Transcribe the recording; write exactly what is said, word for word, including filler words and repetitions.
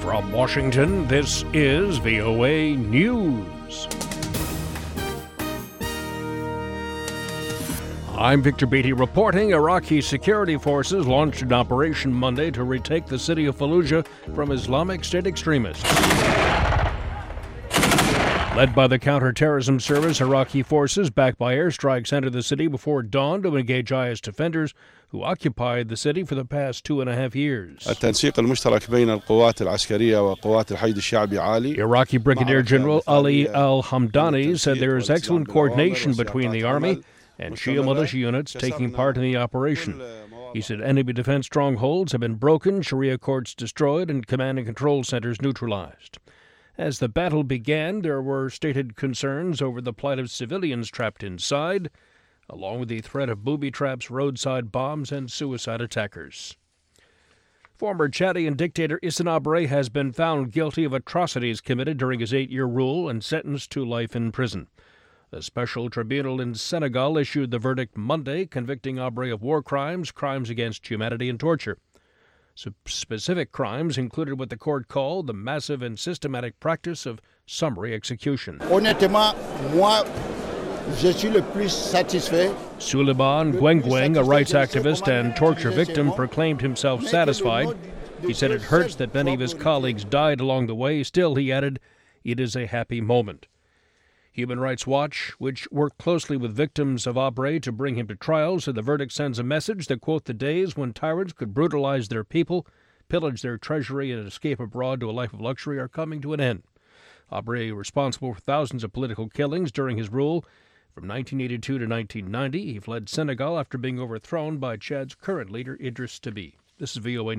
From Washington, this is V O A News. I'm Victor Beatty reporting. Iraqi security forces launched an operation Monday to retake the city of Fallujah from Islamic State extremists. Led by the Counterterrorism Service, Iraqi forces, backed by airstrikes, entered the city before dawn to engage I S defenders who occupied the city for the past two and a half years. التنسيق المشترك بين القوات العسكرية وقوات الحشد الشعبي عالي. Iraqi Brigadier General Ali al-Hamdani said there is excellent coordination between the army and Shia militia units taking part in the operation. He said enemy defense strongholds have been broken, Sharia courts destroyed, and command and control centers neutralized. As the battle began, there were stated concerns over the plight of civilians trapped inside, along with the threat of booby traps, roadside bombs, and suicide attackers. Former Chadian dictator Hissène Habré has been found guilty of atrocities committed during his eight-year rule and sentenced to life in prison. The special tribunal in Senegal issued the verdict Monday, convicting Habré of war crimes, crimes against humanity, and torture. Specific crimes included what the court called the massive and systematic practice of summary execution. Honnêtement, moi, je suis le plus satisfait. Souleymane Gwengweng, a rights activist and torture victim, proclaimed himself satisfied. He said it hurts that many of his colleagues died along the way. Still, he added, it is a happy moment. Human Rights Watch, which worked closely with victims of Habré to bring him to trial, said the verdict sends a message that, quote, the days when tyrants could brutalize their people, pillage their treasury, and escape abroad to a life of luxury are coming to an end. Habré, responsible for thousands of political killings during his rule from nineteen eighty-two to nineteen ninety, he fled Senegal after being overthrown by Chad's current leader, Idriss Déby. This is V O A